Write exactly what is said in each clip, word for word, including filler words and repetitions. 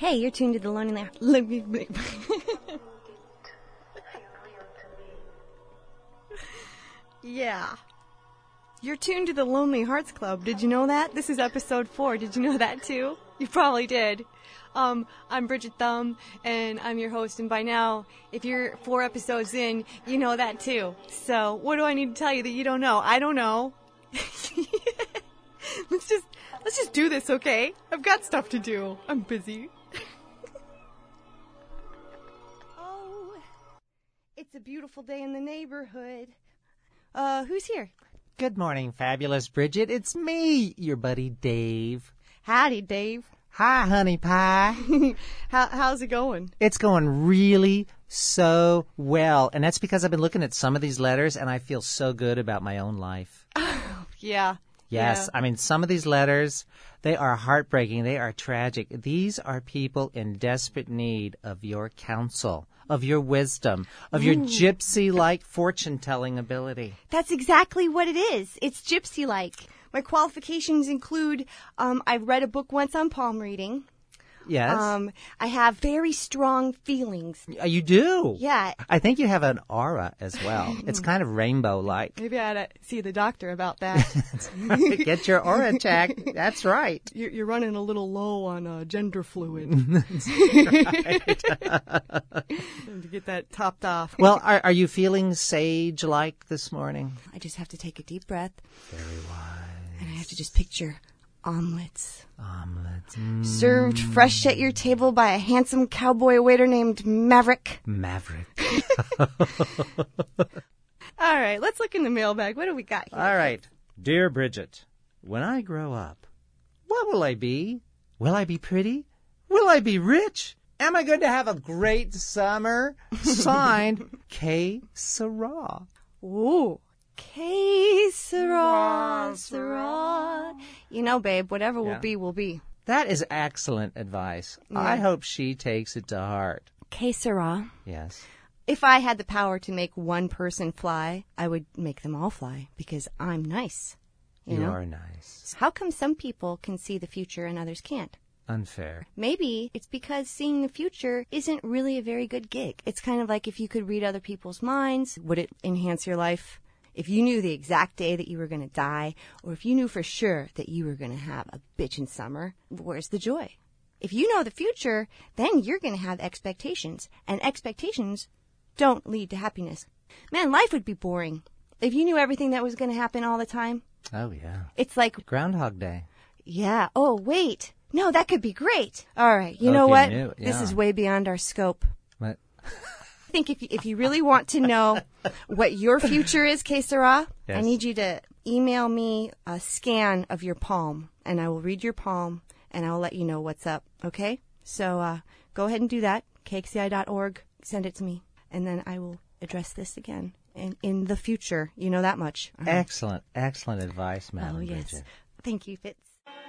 Hey, you're tuned to the Lonely... Let me... Yeah. You're tuned to the Lonely Hearts Club. Did you know that? This is episode four. Did you know that too? You probably did. Um, I'm Bridget Thumb, and I'm your host, and by now, if you're four episodes in, you know that too. So, what do I need to tell you that you don't know? I don't know. let's just, let's just do this, okay? I've got stuff to do. I'm busy. Oh, it's a beautiful day in the neighborhood. Uh, who's here? Good morning, fabulous Bridget. It's me, your buddy Dave. Howdy, Dave. Hi, honey pie. How, how's it going? It's going really so well. And that's because I've been looking at some of these letters, and I feel so good about my own life. Yeah. Yes. Yeah. I mean, some of these letters, they are heartbreaking. They are tragic. These are people in desperate need of your counsel, of your wisdom, of your Ooh. gypsy-like fortune-telling ability. That's exactly what it is. It's gypsy-like. My qualifications include, um, I read a book once on palm reading. Yes. Um, I have very strong feelings. You do? Yeah. I think you have an aura as well. It's kind of rainbow-like. Maybe I ought to see the doctor about that. Get your aura checked. That's right. You're, you're running a little low on uh, gender fluid. That's right. To get that topped off. Well, are, are you feeling sage-like this morning? I just have to take a deep breath. Very wise. And I have to just picture omelets. Omelets. Mm. Served fresh at your table by a handsome cowboy waiter named Maverick. Maverick. All right, let's look in the mailbag. What do we got here? All right. Dear Bridget, when I grow up, what will I be? Will I be pretty? Will I be rich? Am I going to have a great summer? Signed, K. Sarah. Ooh. K. Sarah, Sarah. You know, babe, whatever Yeah. will be, will be. That is excellent advice. Yeah. I hope she takes it to heart. K. Sarah. Yes. If I had the power to make one person fly, I would make them all fly because I'm nice. You, You know? are nice. How come some people can see the future and others can't? Unfair. Maybe it's because seeing the future isn't really a very good gig. It's kind of like if you could read other people's minds, would it enhance your life? If you knew the exact day that you were going to die, or if you knew for sure that you were going to have a bitchin' summer, where's the joy? If you know the future, then you're going to have expectations, and expectations don't lead to happiness. Man, life would be boring if you knew everything that was going to happen all the time. Oh, yeah. It's like, Groundhog Day. yeah, oh, wait. No, that could be great. All right, you Oh, know if you what? knew, This yeah. is way beyond our scope. What? I think if you, if you really want to know what your future is, Que Sera, Yes. I need you to email me a scan of your palm, and I will read your palm, and I will let you know what's up, okay? So uh, go ahead and do that, K X C I dot org, send it to me, and then I will address this again in, in the future. You know that much. Uh-huh. Excellent, excellent advice, Madam Oh, yes. Bridget. Thank you, Fitz.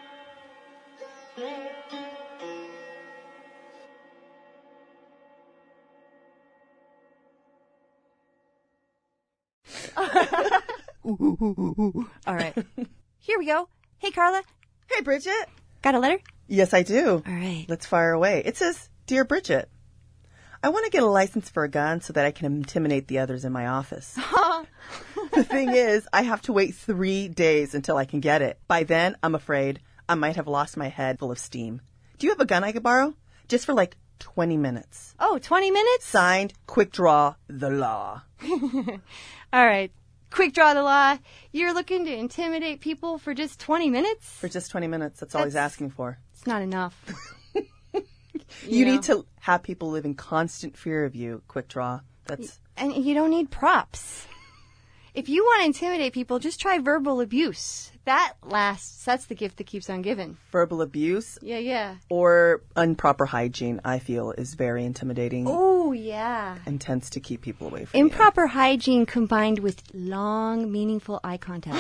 All right. Here we go. Hey, Carla. Hey, Bridget. Got a letter? Yes, I do. All right. Let's fire away. It says, Dear Bridget, I want to get a license for a gun so that I can intimidate the others in my office. The thing is, I have to wait three days until I can get it. By then, I'm afraid I might have lost my head full of steam. Do you have a gun I could borrow? Just for like twenty minutes. Oh, twenty minutes? Signed, Quick Draw, the law. All right. Quick draw the law. You're looking to intimidate people for just twenty minutes? For just twenty minutes. That's all he's That's- asking for. It's not enough. You know? need to have people live in constant fear of you, Quick Draw. That's... And you don't need props. If you want to intimidate people, just try verbal abuse. That lasts. That's the gift that keeps on giving. Verbal abuse Yeah, yeah. or improper hygiene, I feel, is very intimidating Oh, yeah. and tends to keep people away from you. Improper hygiene combined with long, meaningful eye contact.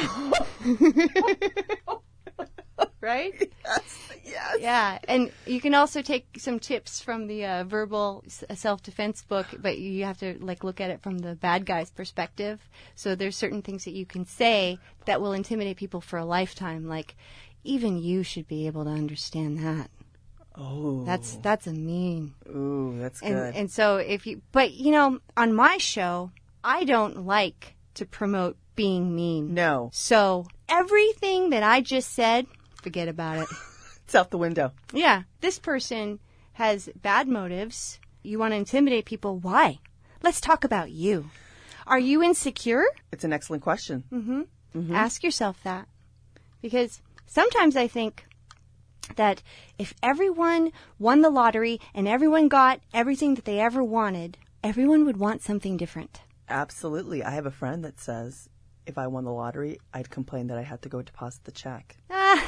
Right? Yes, yes. Yeah, and you can also take some tips from the uh, verbal s- self-defense book, but you have to like look at it from the bad guy's perspective. So there's certain things that you can say that will intimidate people for a lifetime. Like, even you should be able to understand that. Oh. That's that's a mean. Ooh, that's And good. and so if you but you know, on my show, I don't like to promote being mean. No. So everything that I just said, forget about it. It's out the window. Yeah, this person has bad motives. You want to intimidate people. Why? Let's talk about you. Are you insecure? It's an excellent question. Mm-hmm. Mm-hmm. Ask yourself that. Because sometimes I think that if everyone won the lottery and everyone got everything that they ever wanted, everyone would want something different. Absolutely. I have a friend that says if I won the lottery, I'd complain that I had to go deposit the check.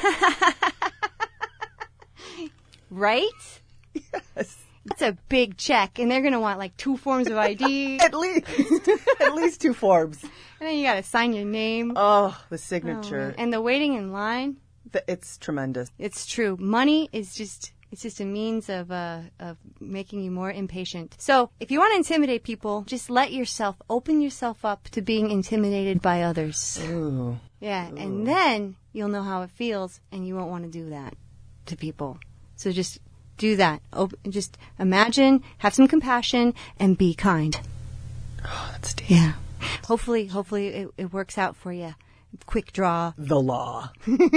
Right? Yes. It's a big check, and they're going to want like two forms of I D. At least. At least two forms. And then you got to sign your name. Oh, the Oh, signature. man. And the waiting in line. Th- It's tremendous. It's true. Money is just, it's just a means of, uh, of making you more impatient. So if you want to intimidate people, just let yourself, open yourself up to being intimidated by others. Ooh. Yeah. And then you'll know how it feels, and you won't want to do that to people. So just do that. Op- just imagine, have some compassion, and be kind. Oh, that's deep. Yeah. Hopefully, hopefully it, it works out for you. Quick draw. The law.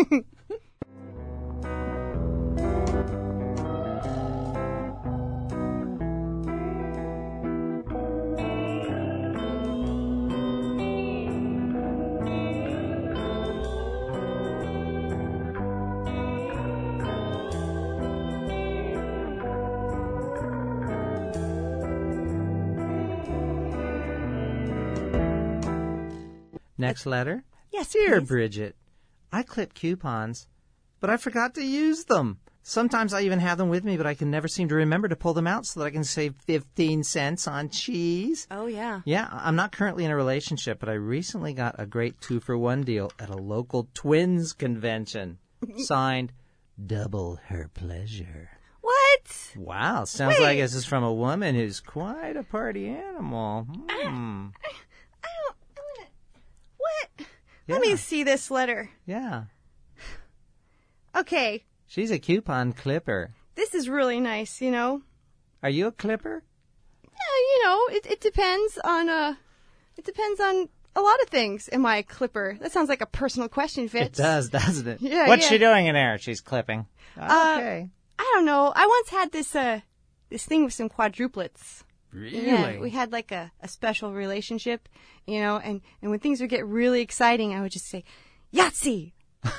Next letter. Yes, Dear please. Bridget, I clip coupons, but I forgot to use them. Sometimes I even have them with me, but I can never seem to remember to pull them out so that I can save fifteen cents on cheese. Oh, yeah. Yeah, I'm not currently in a relationship, but I recently got a great two-for-one deal at a local twins convention. Signed, Double Her Pleasure. What? Wow, sounds Wait. like this is from a woman who's quite a party animal. Hmm. I don't. I wanna, what? Yeah. Let me see this letter. Yeah, Okay. she's a coupon clipper. This is really nice, you know? Are you a clipper? Yeah, you know, it, it depends on, uh, it depends on a lot of things. Am I a clipper? That sounds like a personal question, Fitz. It does, doesn't it? Yeah, What's yeah. she doing in there? She's clipping. Uh, Okay. I don't know. I once had this, uh, this thing with some quadruplets. Really? Yeah, we had like a, a special relationship, you know, and, and when things would get really exciting, I would just say, Yahtzee!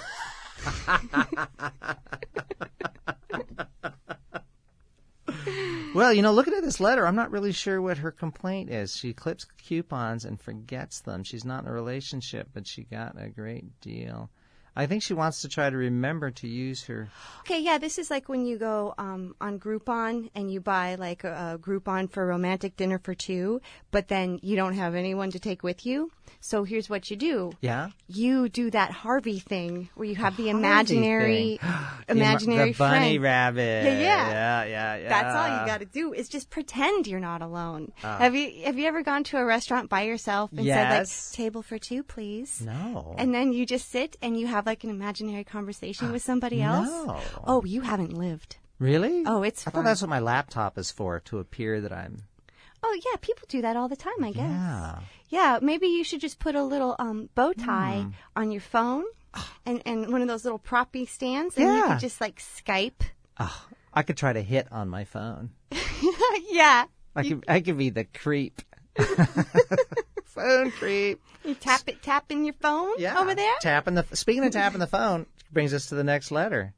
Well, you know, looking at this letter, I'm not really sure what her complaint is. She clips coupons and forgets them. She's not in a relationship, but she got a great deal. I think she wants to try to remember to use her. Okay, yeah, this is like when you go um, on Groupon and you buy like a, a Groupon for a romantic dinner for two, but then you don't have anyone to take with you. So here's what you do. Yeah? You do that Harvey thing where you have the Harvey imaginary, thing. imaginary the bunny friend. rabbit. Yeah, yeah. Yeah, yeah, yeah. That's all you got to do is just pretend you're not alone. Oh. Have you have you ever gone to a restaurant by yourself and said like Yes. table for two, please? No. And then you just sit and you have like an imaginary conversation with somebody else? No. Oh, you haven't lived. Really? Oh, it's I fun. thought that's what my laptop is for, to appear that I'm... Oh, yeah, people do that all the time, I guess. Yeah. Yeah, maybe you should just put a little um, bow tie Hmm. on your phone and, and one of those little proppy stands, and you Yeah. could just like Skype. Oh, I could try to hit on my phone. Yeah. I could, I could be the creep. Phone creep. You tap it, tapping your phone Yeah. over there? Tapping the. Speaking of tapping the phone, brings us to the next letter.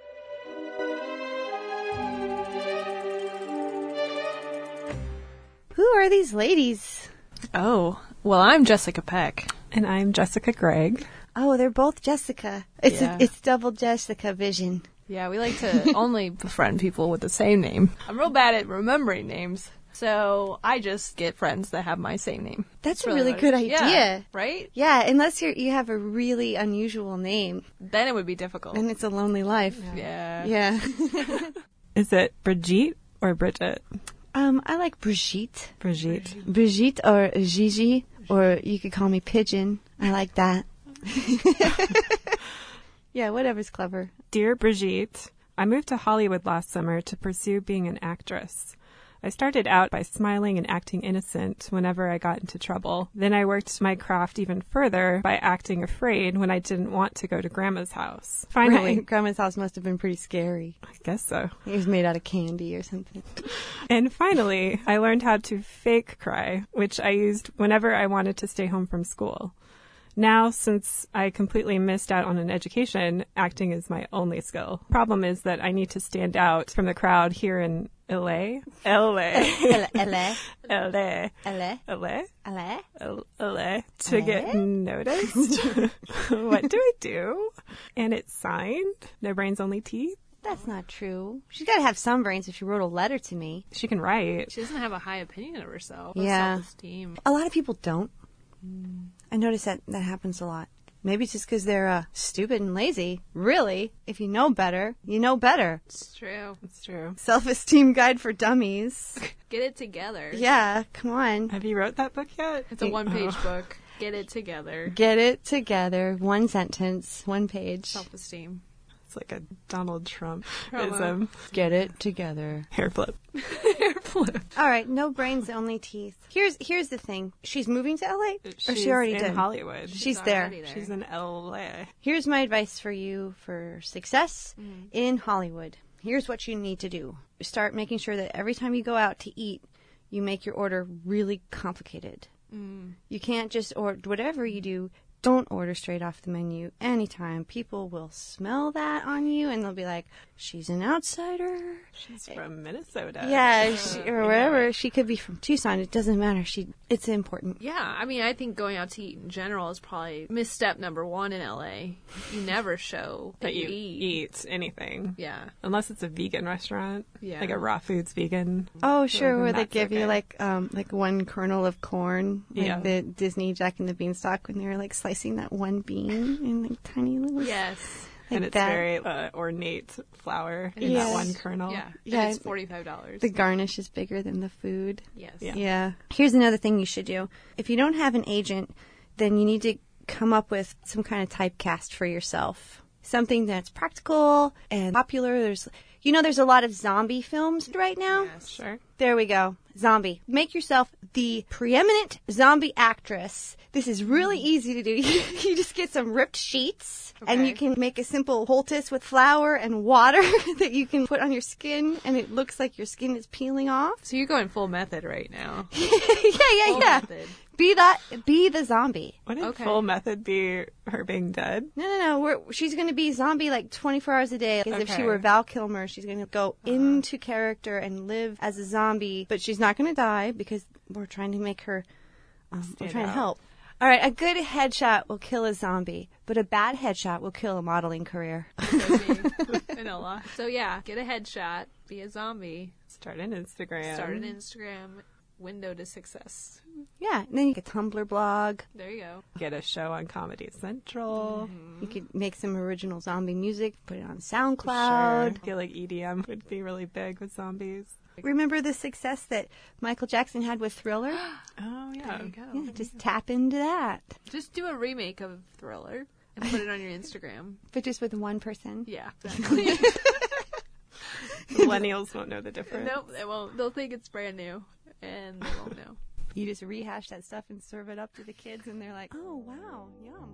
Who are these ladies? Oh, well, I'm Jessica Peck. And I'm Jessica Gregg. Oh, they're both Jessica. It's Yeah. a, it's double Jessica vision. Yeah, we like to only befriend people with the same name. I'm real bad at remembering names, so I just get friends that have my same name. That's a really really what good it- yeah, idea. right? Yeah, unless you're you have a really unusual name, Then it would be difficult. and it's a lonely life. Yeah. Yeah. Is it Brigitte or Bridget? um, I like Brigitte. Brigitte. Brigitte or Gigi, or you could call me Pigeon. I like that. Yeah, whatever's clever. Dear Brigitte, I moved to Hollywood last summer to pursue being an actress. I started out by smiling and acting innocent whenever I got into trouble. Then I worked my craft even further by acting afraid when I didn't want to go to Grandma's house. Finally, Right. Grandma's house must have been pretty scary. I guess so. It was made out of candy or something. And finally, I learned how to fake cry, which I used whenever I wanted to stay home from school. Now, since I completely missed out on an education, acting is my only skill. Problem is that I need to stand out from the crowd here in L A. L A. L A. L A. L A. L A. L A. L A. To get noticed. What do I do? And it's signed. No brains, only teeth. That's not true. She's got to have some brains if she wrote a letter to me. She can write. She doesn't have a high opinion of herself. Yeah. Self-esteem. A lot of people don't. I notice that that happens a lot. Maybe it's just because they're uh, stupid and lazy. Really, if you know better, you know better. It's true. It's true. Self-esteem guide for dummies. Get it together. Yeah, come on. Have you wrote that book yet? It's a one-page book. Get it together. Get it together. One sentence, one page. Self-esteem. It's like a Donald Trump Promo. ism. Get it together. Hair flip. All right, no brains, only teeth. Here's here's the thing. She's moving to L A, or She's she already in did. Hollywood. She's there. already there. She's in L A. Here's my advice for you for success in Hollywood. Here's what you need to do. Start making sure that every time you go out to eat, you make your order really complicated. You can't just order whatever you do. Don't order straight off the menu anytime. People will smell that on you and they'll be like, she's an outsider. She's from Minnesota. Yeah, she, or wherever. She could be from Tucson. It doesn't matter. She, it's important. Yeah, I mean, I think going out to eat in general is probably misstep number one in L A. You never show That you eat anything. Yeah. Unless it's a vegan restaurant. Yeah. Like a raw foods vegan. Oh, sure, then where they that's give you okay. like um like one kernel of corn, like Yeah. the Disney Jack and the Beanstalk when they're like slicing that one bean in like tiny little. Yes. like and it's that. very uh, ornate flour in Yes. that one kernel. Yeah. Yeah, And it's I- forty-five dollars. The garnish is bigger than the food. Yes. Yeah. Yeah. Here's another thing you should do. If you don't have an agent, then you need to come up with some kind of typecast for yourself. Something that's practical and popular. There's, you know, there's a lot of zombie films right now. Yes. Sure. There we go. Zombie. Make yourself the preeminent zombie actress. This is really easy to do. You just get some ripped sheets and Okay. you can make a simple poultice with flour and water that you can put on your skin and it looks like your skin is peeling off. So you're going full method right now. yeah, yeah, Full yeah. method. Be that, be the zombie. Wouldn't Okay. full method be her being dead? No, no, no. We're, she's going to be zombie like twenty-four hours a day. As if she Okay. were Val Kilmer. She's going to go into character and live as a zombie. But she's not going to die because we're trying to make her, um, we're Stand trying to out. help. All right, a good headshot will kill a zombie, but a bad headshot will kill a modeling career. Vanilla. So yeah, get a headshot, be a zombie, Start an Instagram. start an Instagram, window to success. Yeah, and then you get a Tumblr blog. There you go. Get a show on Comedy Central. You could make some original zombie music, put it on Sure. SoundCloud. I feel like E D M would be really big with zombies. Remember the success that Michael Jackson had with Thriller? Oh, yeah. There you go. Yeah, just tap into that. Just do a remake of Thriller and put it on your Instagram. But just with one person. Yeah, exactly. Millennials won't know the difference. Nope, they won't. They'll think it's brand new, and they won't know. You just rehash that stuff and serve it up to the kids, and they're like, "Oh wow, yum."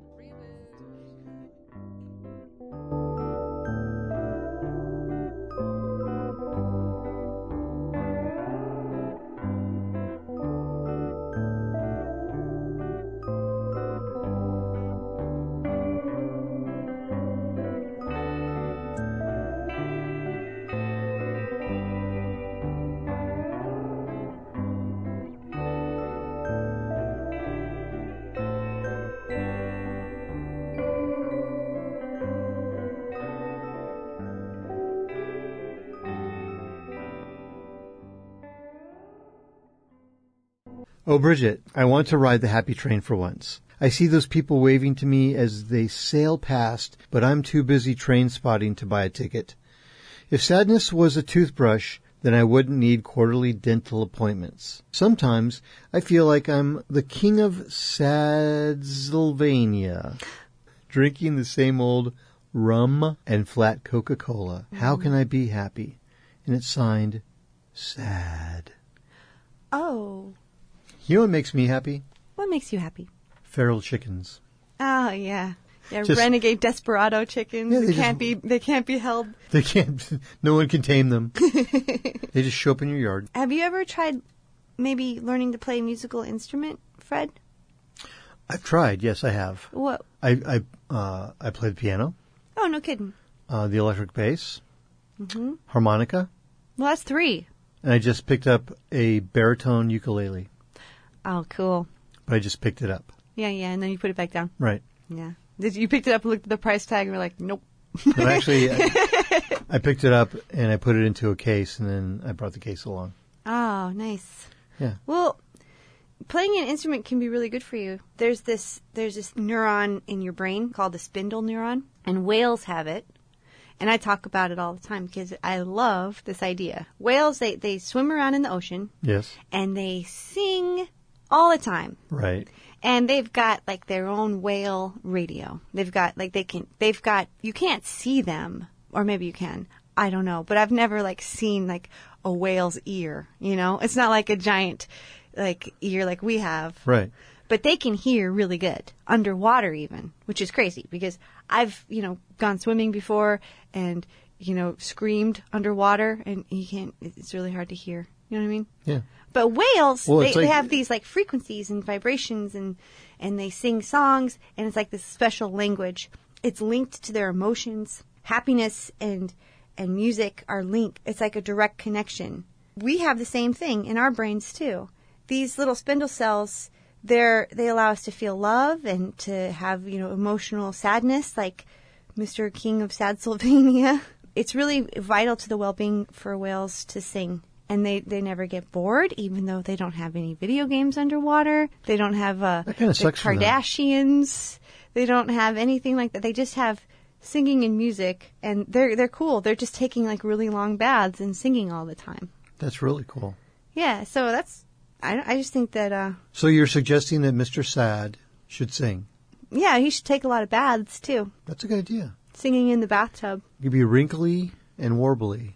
Oh, Bridget, I want to ride the happy train for once. I see those people waving to me as they sail past, but I'm too busy train spotting to buy a ticket. If sadness was a toothbrush, then I wouldn't need quarterly dental appointments. Sometimes I feel like I'm the king of Sadsylvania, drinking the same old rum and flat Coca-Cola. How can I be happy? And it's signed, Sad. Oh. You know what makes me happy? What makes you happy? Feral chickens. Oh, yeah. Yeah, Just- renegade desperado chickens. Yeah, they they can't just- be they can't be held. They can't, no one can tame them. They just show up in your yard. Have you ever tried maybe learning to play a musical instrument, Fred? I've tried, yes, I have. What? I I uh, I play the piano, Oh, no kidding. uh, the electric bass, harmonica, Well, that's three. and I just picked up a baritone ukulele. Oh, cool. But I just picked it up. Yeah, yeah, and then you put it back down. Right. Yeah. Did you picked it up, looked at the price tag, and were like, nope. No, actually, I, I picked it up and I put it into a case, and then I brought the case along. Oh, nice. Yeah. Well, playing an instrument can be really good for you. There's this there's this neuron in your brain called the spindle neuron, and whales have it. And I talk about it all the time because I love this idea. Whales, they, they swim around in the ocean Yes. and they sing all the time. Right. And they've got like their own whale radio. They've got like they can they've got you can't see them, or maybe you can. I don't know, but I've never like seen like a whale's ear, you know? It's not like a giant like ear like we have. Right. But they can hear really good underwater even, which is crazy because I've, you know, gone swimming before and, you know, screamed underwater and you can't it's really hard to hear. You know what I mean? Yeah. But whales, Well, they, it's they like- have these like frequencies and vibrations and, and they sing songs and it's like this special language. It's linked to their emotions. Happiness and, and music are linked. It's like a direct connection. We have the same thing in our brains too. These little spindle cells, they're, they allow us to feel love and to have, you know, emotional sadness like Mister King of Sad Sylvania. It's really vital to the well-being for whales to sing. And they, they never get bored, even though they don't have any video games underwater. They don't have uh, That kinda the sucks for them. Kardashians. They don't have anything like that. They just have singing and music, and they're they're cool. They're just taking like really long baths and singing all the time. That's really cool. Yeah, so that's I I just think that uh So you're suggesting that Mister Sad should sing. yeah, he should take a lot of baths too. That's a good idea. Singing in the bathtub. You'd be wrinkly and warbly.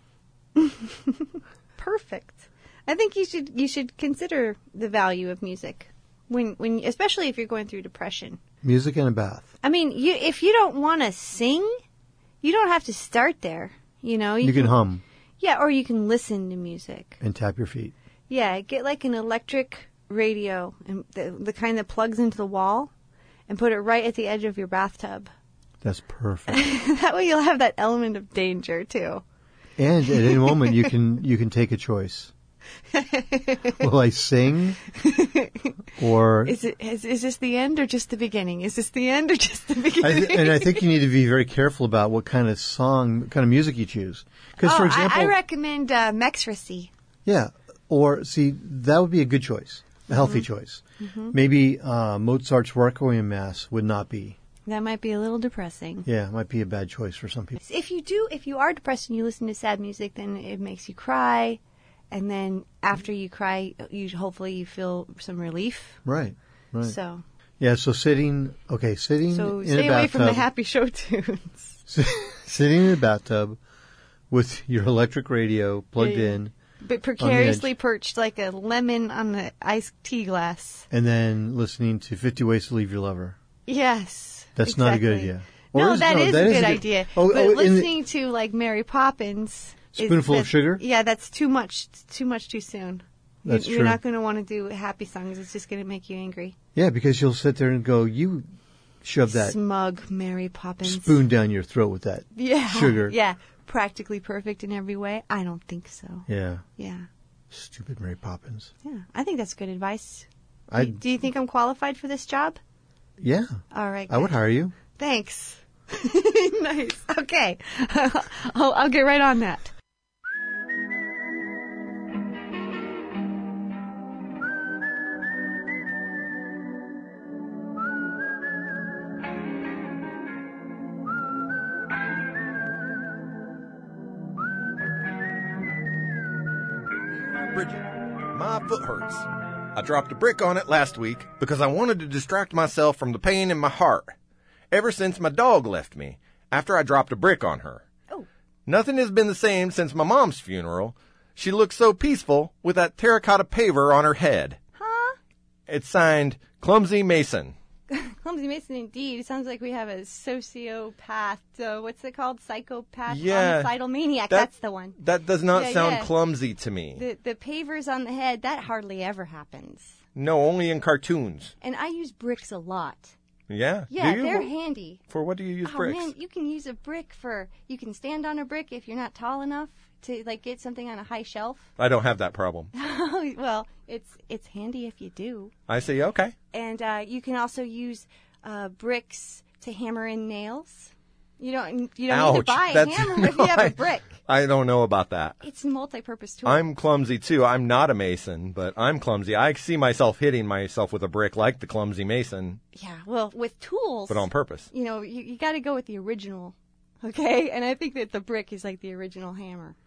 Perfect. I think you should you should consider the value of music when when especially if you're going through depression. Music and a bath. I mean, you if you don't want to sing, you don't have to start there. You know, You can hum Yeah, or you can listen to music. and tap your feet. Yeah, get like an electric radio, and the, the kind that plugs into the wall, and put it right at the edge of your bathtub. That's perfect. That way, you'll have that element of danger too. And at any moment, you can you can take a choice. Will I sing, or Is it is, is this the end or just the beginning? Is this the end or just the I beginning? th- and I think you need to be very careful about what kind of song, what kind of music you choose. Because, oh, for example, I, I recommend uh, Mexracy. yeah, or see, that would be a good choice, a healthy Mm-hmm. choice. Maybe uh, Mozart's Requiem Mass would not be. That might be a little depressing. Yeah, it might be a bad choice for some people. If you do, if you are depressed and you listen to sad music, then it makes you cry, and then after you cry, you hopefully you feel some relief. Right, right. So, Yeah, so sitting, okay, sitting so in stay a away bathtub, from the happy show tunes. sitting in a bathtub with your electric radio plugged Yeah. in, But precariously perched like a lemon on the iced tea glass. and then listening to fifty Ways to Leave Your Lover. Yes. That's not a good exactly. idea. Or No, is- that no, is that a is good a good- idea. Oh, but oh, in the- listening to like Mary Poppins, is- Spoonful of that- sugar? Yeah, that's too much. Too much too soon. You- That's You're true. not going to want to do happy songs. It's just going to make you angry. Yeah, because you'll sit there and go, you shove that Smug Mary Poppins. spoon down your throat with that Yeah. sugar. Yeah. Practically perfect in every way. I don't think so. Yeah. Yeah. Stupid Mary Poppins. Yeah. I think that's good advice. I Do, do you think I'm qualified for this job? yeah. All right. I would good. hire you. Thanks. Nice. Okay. I'll, I'll get right on that. Bridget, my foot hurts. I dropped a brick on it last week because I wanted to distract myself from the pain in my heart. Ever since my dog left me, after I dropped a brick on her. Oh. Nothing has been the same since my mom's funeral. She looks so peaceful with that terracotta paver on her head. Huh? It's signed Clumsy Mason. Clumsy Mason, indeed. It sounds like we have a sociopath. Uh, what's it called? Psychopath, Yeah, homicidal maniac. that- That's the one. That does not Yeah, sound yeah. clumsy to me. The the pavers on the head. That hardly ever happens. No, only in cartoons. And I use bricks a lot. Yeah? Yeah, Do you? they're Wh- handy. For what do you use Oh bricks? man, you can use a brick for. You can stand on a brick if you're not tall enough to like get something on a high shelf. I don't have that problem. Well, it's it's handy if you do. I say, okay. And uh, you can also use uh, bricks to hammer in nails. You don't you don't need to Ouch. buy a That's- hammer if no, you have I- a brick. I don't know about that. It's a multi-purpose tool. I'm clumsy too. I'm not a mason, but I'm clumsy. I see myself hitting myself with a brick like the clumsy mason, Yeah, well, with tools, but on purpose. you know, you, you got to go with the original, okay? And I think that the brick is like the original hammer.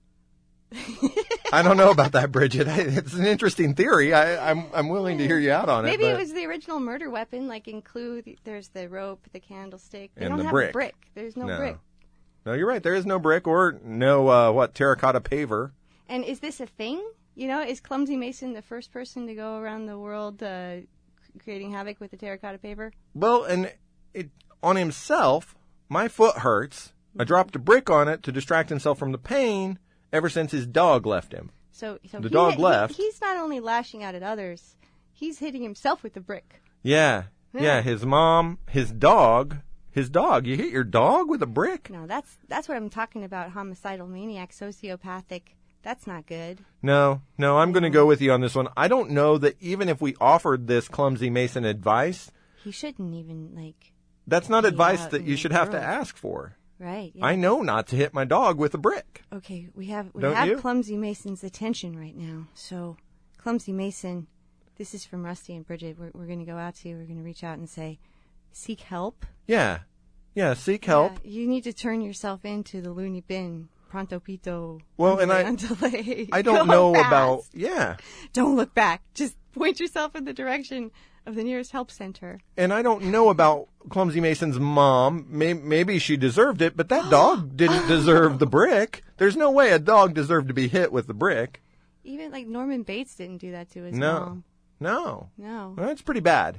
I don't know about that, Bridget. It's an interesting theory. I, I'm I'm willing to hear you out on it. Maybe it but- was the original murder weapon, like include, there's the rope, the candlestick. They And don't the have brick. a brick. There's no, No. brick. No, you're right. There is no brick or no uh, what terracotta paver. And is this a thing? You know, is Clumsy Mason the first person to go around the world uh, creating havoc with the terracotta paper? Well, and it on himself. My foot hurts. I dropped a brick on it to distract himself from the pain. Ever since his dog left him. So, so The he- dog he- left. he's not only lashing out at others, he's hitting himself with the brick. Yeah, yeah. Yeah. His mom, his dog, his dog. You hit your dog with a brick? No, that's that's what I'm talking about. Homicidal maniac, sociopathic. That's not good. No, no. I'm going to go with you on this one. I don't know that even if we offered this clumsy Mason advice, He shouldn't even like. that's not Be advice out that in you the should have to world. ask for. Right. Yeah. I know not to hit my dog with a brick. Okay, we have we Don't have you? Clumsy Mason's attention right now. So, Clumsy Mason, this is from Rusty and Bridget. We're we're going to go out to you. We're going to reach out and say, seek help. Yeah, yeah. Seek help. Yeah, you need to turn yourself into the loony bin. Pronto pito. Well, and I- Andale. I don't Go know fast. about. Yeah. Don't look back. Just point yourself in the direction of the nearest help center. And I don't know about Clumsy Mason's mom. May- maybe she deserved it, but that dog didn't deserve the brick. There's no way a dog deserved to be hit with the brick. Even like Norman Bates didn't do that to his No. mom. No. No. Well, that's pretty bad.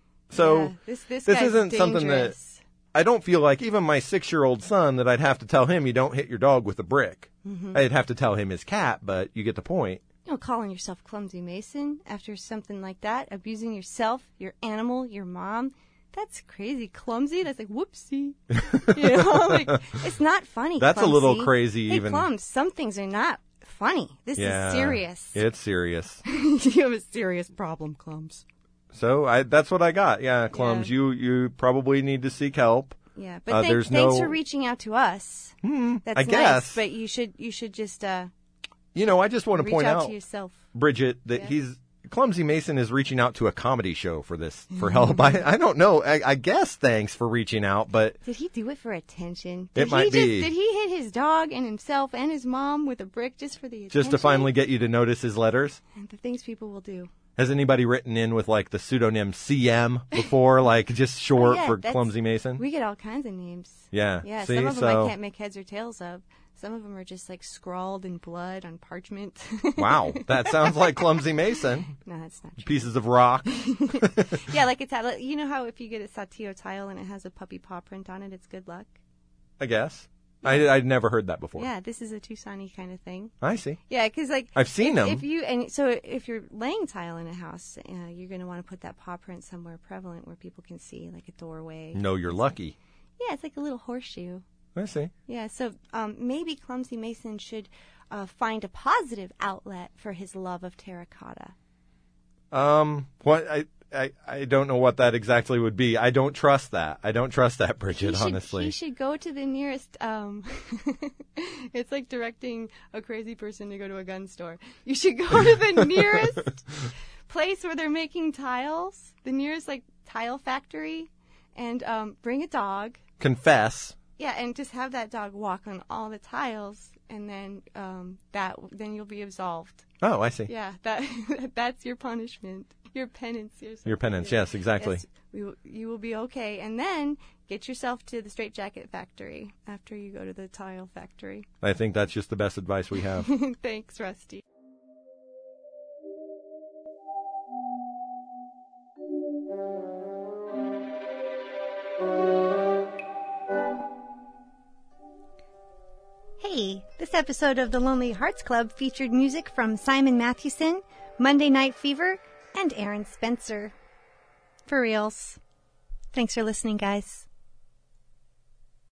So Yeah, this this, this guy's isn't something that dangerous. I don't feel like even my six-year-old son that I'd have to tell him you don't hit your dog with a brick. Mm-hmm. I'd have to tell him his cat, but you get the point. You know, calling yourself Clumsy Mason after something like that, abusing yourself, your animal, your mom. That's crazy. Clumsy? That's like, whoopsie. You know, like, it's not funny. That's a Clumsy. little crazy Hey, even. Clums, some things are not funny. This Yeah. is serious. It's serious. You have a serious problem, Clums. So I that's what I got. Yeah, Clums, Yeah. you you probably need to seek help. Yeah, but Uh, thank- there's thanks no- for reaching out to us. Hmm, That's I nice, guess. but you should you should just uh, You know, I just want to reach point out, out, to yourself. Bridget, that Yeah. he's Clumsy Mason is reaching out to a comedy show for this for help. I, I don't know. I, I guess thanks for reaching out, but Did he do it for attention? It Did might he just, be. Did he hit his dog and himself and his mom with a brick just for the attention? just to finally get you to notice his letters. And the things people will do. Has anybody written in with like the pseudonym C M before, like just short Oh, yeah, for that's- Clumsy Mason? We get all kinds of names. Yeah. Yeah, See, some of them so I can't make heads or tails of. Some of them are just like scrawled in blood on parchment. wow, that sounds like Clumsy Mason. No, that's not true. Pieces of rock. Yeah, like it's like, you know how if you get a Satio tile and it has a puppy paw print on it, it's good luck. I guess. I I'd never heard that before. Yeah, this is a Tucson-y kind of thing. I see. Yeah, because like I've seen if, them. If you and so if you're laying tile in a house, uh, you're going to want to put that paw print somewhere prevalent where people can see, like a doorway. No, you're lucky. Yeah, it's like a little horseshoe. I see. Yeah, so um, maybe Clumsy Mason should uh, find a positive outlet for his love of terracotta. Um, what I. I, I don't know what that exactly would be. I don't trust that. I don't trust that, Bridget, he should, honestly. he should go to the nearest. Um, it's like directing a crazy person to go to a gun store. You should go to the nearest place where they're making tiles, the nearest like tile factory, and um, bring a dog. Confess. Yeah, and just have that dog walk on all the tiles, and then um, that then you'll be absolved. Oh, I see. Yeah, that that's your punishment, your penance. Your, Your penance, yes, exactly. Yes, we will, you will be okay, and then Get yourself to the straitjacket factory after you go to the tile factory. I think that's just the best advice we have. Thanks, Rusty. Hey, this episode of the Lonely Hearts Club featured music from Simon Mathewson, Monday Night Fever, and Aaron Spencer. For reals. Thanks for listening, guys.